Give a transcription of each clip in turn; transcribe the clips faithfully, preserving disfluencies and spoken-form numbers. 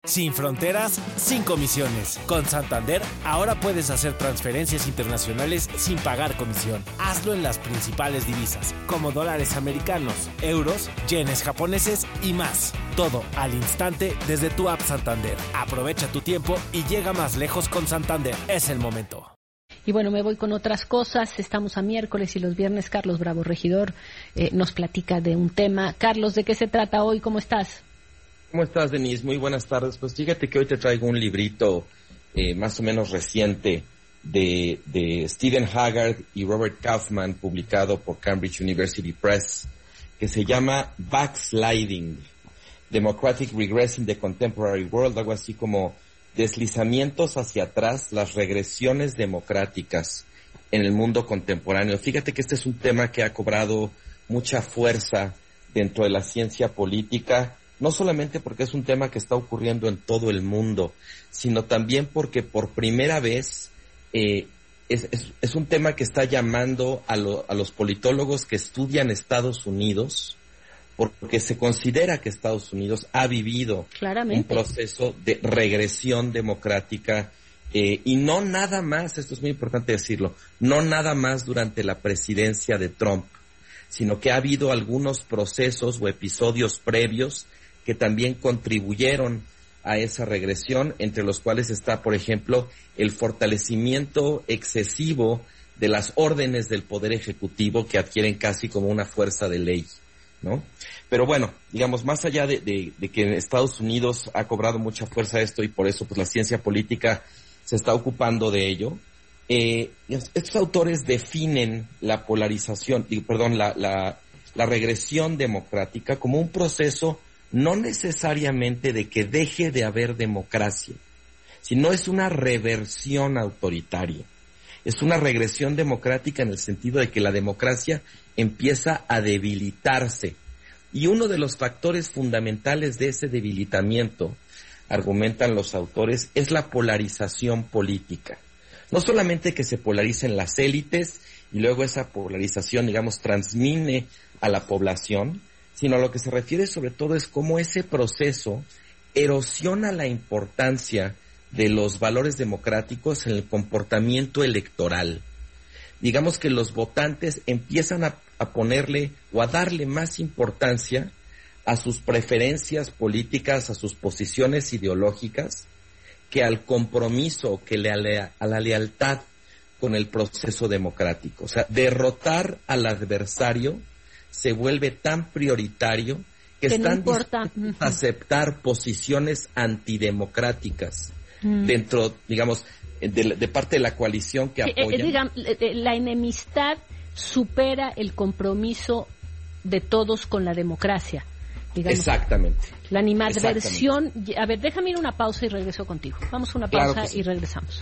Sin fronteras, sin comisiones. Con Santander, ahora puedes hacer transferencias internacionales sin pagar comisión. Hazlo en las principales divisas, como dólares americanos, euros, yenes japoneses y más. Todo al instante desde tu app Santander. Aprovecha tu tiempo y llega más lejos con Santander. Es el momento. Y bueno, me voy con otras cosas. Estamos a miércoles y los viernes Carlos Bravo, regidor, eh, nos platica de un tema. Carlos, ¿de qué se trata hoy? ¿Cómo estás? ¿Cómo estás, Denise? Muy buenas tardes. Pues fíjate que hoy te traigo un librito eh, más o menos reciente de, de Stephen Haggard y Robert Kaufman, publicado por Cambridge University Press, que se llama Backsliding, Democratic Regress in the Contemporary World, algo así como deslizamientos hacia atrás, las regresiones democráticas en el mundo contemporáneo. Fíjate que este es un tema que ha cobrado mucha fuerza dentro de la ciencia política, no solamente porque es un tema que está ocurriendo en todo el mundo, sino también porque por primera vez eh, es, es, es un tema que está llamando a, lo, a los politólogos que estudian Estados Unidos, porque se considera que Estados Unidos ha vivido Claramente. un proceso de regresión democrática, eh, y no nada más, esto es muy importante decirlo, no nada más durante la presidencia de Trump, sino que ha habido algunos procesos o episodios previos que también contribuyeron a esa regresión, entre los cuales está, por ejemplo, el fortalecimiento excesivo de las órdenes del Poder Ejecutivo que adquieren casi como una fuerza de ley, ¿no? Pero bueno, digamos, más allá de, de, de que en Estados Unidos ha cobrado mucha fuerza esto y por eso pues la ciencia política se está ocupando de ello, eh, estos autores definen la polarización, perdón, la, la, la regresión democrática como un proceso no necesariamente de que deje de haber democracia, sino es una reversión autoritaria. Es una regresión democrática en el sentido de que la democracia empieza a debilitarse. Y uno de los factores fundamentales de ese debilitamiento, argumentan los autores, es la polarización política. No solamente que se polaricen las élites y luego esa polarización, digamos, transmine a la población, sino a lo que se refiere sobre todo es cómo ese proceso erosiona la importancia de los valores democráticos en el comportamiento electoral. Digamos que los votantes empiezan a, a ponerle o a darle más importancia a sus preferencias políticas, a sus posiciones ideológicas, que al compromiso, que le, a la lealtad con el proceso democrático. O sea, derrotar al adversario se vuelve tan prioritario que, que están no dispuestos a aceptar posiciones antidemocráticas mm. dentro, digamos, de, de parte de la coalición que apoya. Eh, eh, digamos, la enemistad supera el compromiso de todos con la democracia. Digamos. Exactamente. La animadversión. A ver, déjame ir a una pausa y regreso contigo. Vamos a una pausa claro sí. y regresamos.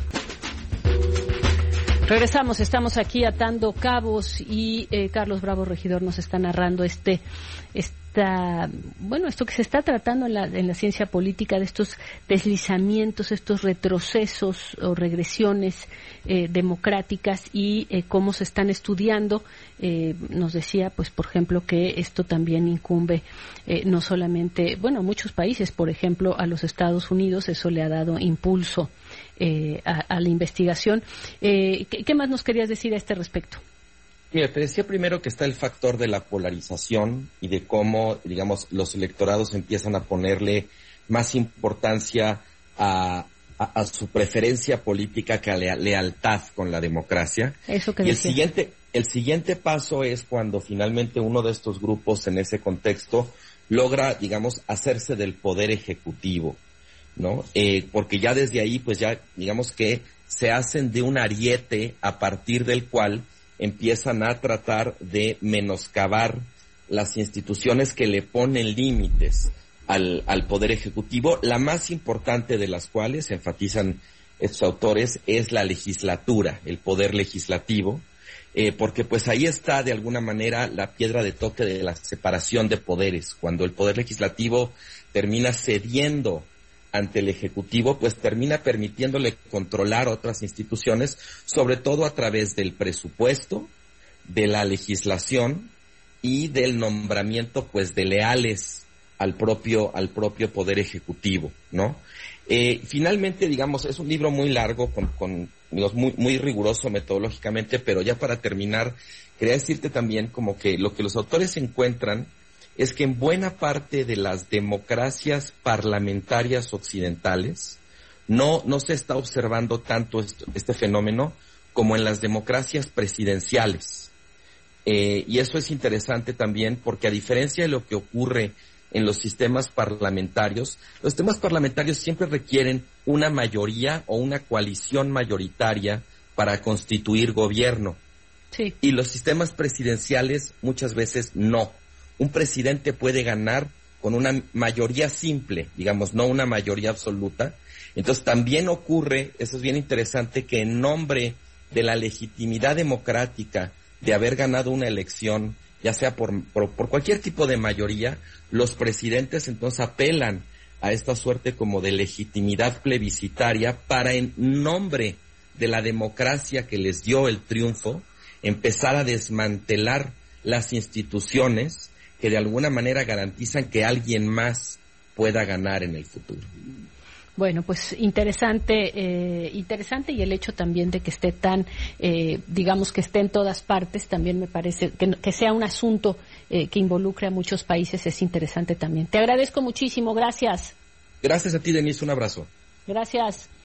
Regresamos, estamos aquí atando cabos y eh, Carlos Bravo, regidor, nos está narrando este, esta, bueno, esto que se está tratando en la, en la ciencia política, de estos deslizamientos, estos retrocesos o regresiones eh, democráticas y eh, cómo se están estudiando. Eh, nos decía, pues, por ejemplo, que esto también incumbe eh, no solamente, bueno, a muchos países, por ejemplo, a los Estados Unidos, eso le ha dado impulso Eh, a, a la investigación. Eh, ¿qué, ¿Qué más nos querías decir a este respecto? Mira, te decía primero que está el factor de la polarización y de cómo, digamos, los electorados empiezan a ponerle más importancia a, a, a su preferencia política que a la lealtad con la democracia. Eso que y el decía. siguiente, el siguiente paso es cuando finalmente uno de estos grupos en ese contexto logra, digamos, hacerse del poder ejecutivo, ¿no? Eh, porque ya desde ahí, pues ya, digamos que se hacen de un ariete a partir del cual empiezan a tratar de menoscabar las instituciones que le ponen límites al, al poder ejecutivo, la más importante de las cuales, enfatizan estos autores, es la legislatura, el poder legislativo, eh, porque pues ahí está de alguna manera la piedra de toque de la separación de poderes. Cuando el poder legislativo termina cediendo ante el Ejecutivo, pues termina permitiéndole controlar otras instituciones, sobre todo a través del presupuesto, de la legislación y del nombramiento, pues, de leales al propio, al propio poder ejecutivo, ¿no? Eh, finalmente, digamos, es un libro muy largo, con, con digamos, muy, muy riguroso metodológicamente, pero ya para terminar, quería decirte también como que lo que los autores encuentran es que en buena parte de las democracias parlamentarias occidentales no, no se está observando tanto esto, este fenómeno como en las democracias presidenciales. Eh, y eso es interesante también porque a diferencia de lo que ocurre en los sistemas parlamentarios, los sistemas parlamentarios siempre requieren una mayoría o una coalición mayoritaria para constituir gobierno. Sí. Y los sistemas presidenciales muchas veces no. Un presidente puede ganar con una mayoría simple, digamos, no una mayoría absoluta. Entonces también ocurre, eso es bien interesante, que en nombre de la legitimidad democrática de haber ganado una elección, ya sea por, por, por cualquier tipo de mayoría, los presidentes entonces apelan a esta suerte como de legitimidad plebiscitaria para, en nombre de la democracia que les dio el triunfo, empezar a desmantelar las instituciones que de alguna manera garantizan que alguien más pueda ganar en el futuro. Bueno, pues interesante, eh, interesante y el hecho también de que esté tan, eh, digamos que esté en todas partes, también me parece que, que sea un asunto eh, que involucre a muchos países es interesante también. Te agradezco muchísimo, gracias. Gracias a ti, Denise, un abrazo. Gracias.